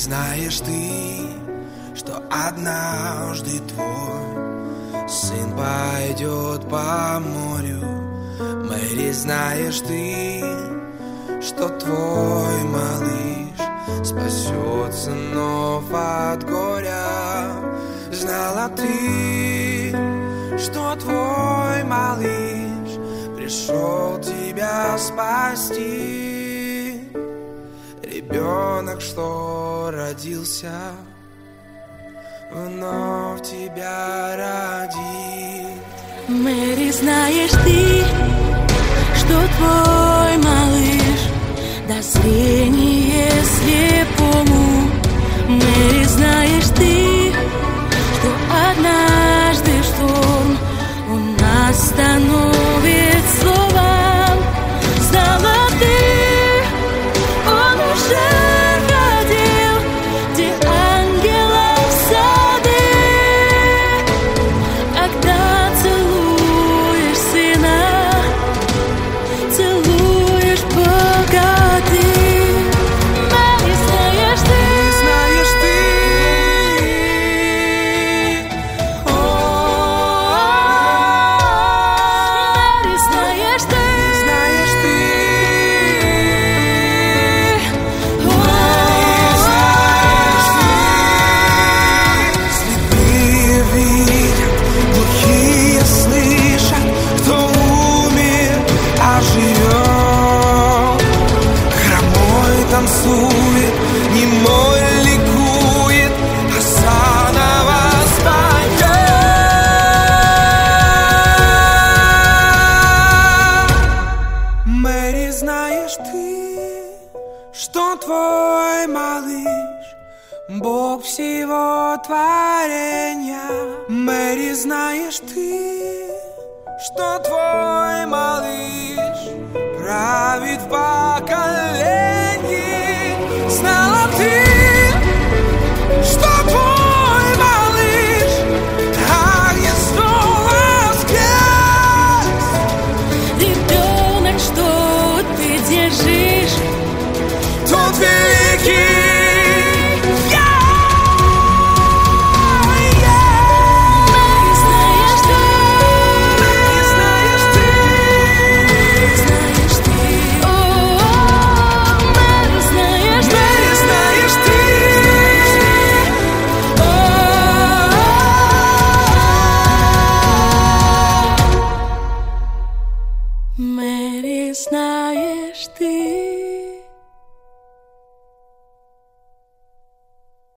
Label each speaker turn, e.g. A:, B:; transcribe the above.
A: знаешь ты, что однажды твой сын пойдет по морю? Мэри, знаешь ты, что твой малыш спасется вновь от горя? Знала ты, что твой малыш пришел тебя спасти? Ребенок, что родился, вновь тебя родит.
B: Мэри, знаешь ты, что твой малыш даст зрение слепому? Мэри, знаешь ты, что однажды шторм он остановит словом? Знала ты, он уже ходил, где ангелов сады, когда целуешь сына, целуешь Бога ты. Мэри, знаешь ты, Мэри, знаешь ты,
A: Слепые видят, глухие слышат, кто умер, оживет. Хромой танцует, немой ликует, а заново встает. Мэри, знаешь ты, что твой малыш Бог всего творения? Мэри, знаешь ты, что твой малыш правит в поколении? Знала ты, что твой малыш так не снова воскрес?
B: ребенок, что ты держишь,
A: Тот великий.
B: Мэри, знаешь ты.